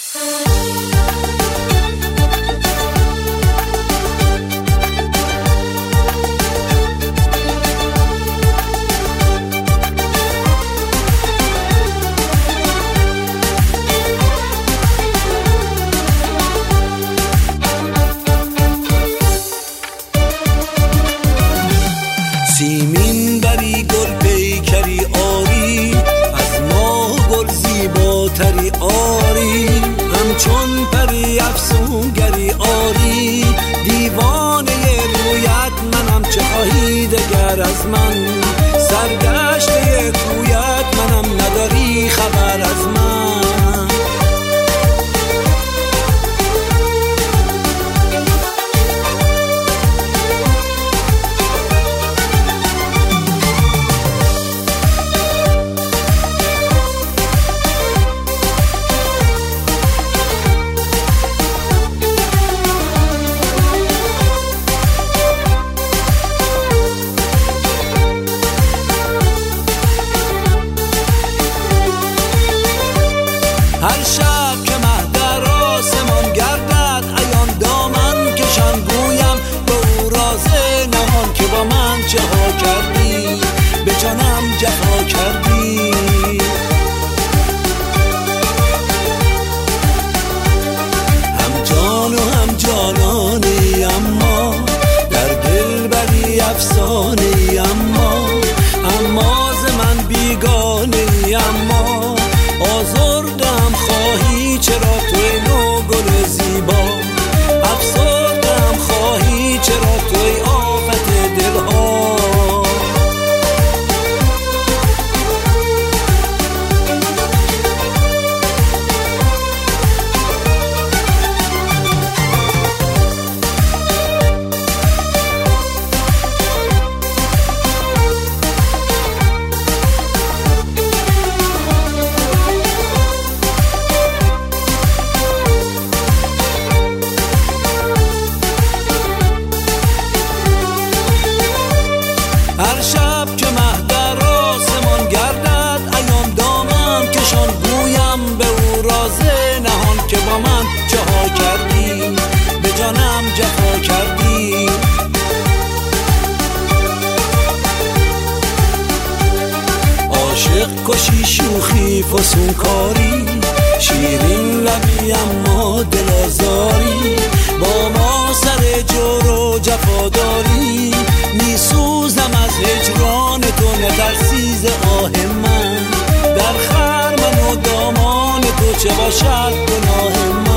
سیمین بری گل پیکری آری، از ما گل زیباتری آری، همچون پری افسونگری آری، دیوانه رویت منم چه خواهی دگر از من، سرگشته کویت منم نداری خبر از من. هر شب که مه در آسمان گردد عیان دامن کشان گویم به او راز نهان که با من چه ها کردی، به جانم جفا کردی. هم جان و هم جانانی اما در دل بری افسانه‌ای اما ز من بیگانه‌ای اما آزردم خواهی چرا توی نو گل زیبا، افسردم خواهی چرا توی آفت دلها. هر شب که مه در آسمان گردد عیان دامن کشان گویم به او راز نهان که با من چه ها کردی، به جانم جفا کردی. عاشق کشی شوخی فسونکاری، شیرین لبی اما دل آزاری، با ما سر جور و جفاداری، میسوزم از هجران تو نترسی ز آه من، در خرمن و دامان تو چه باشد گناه من.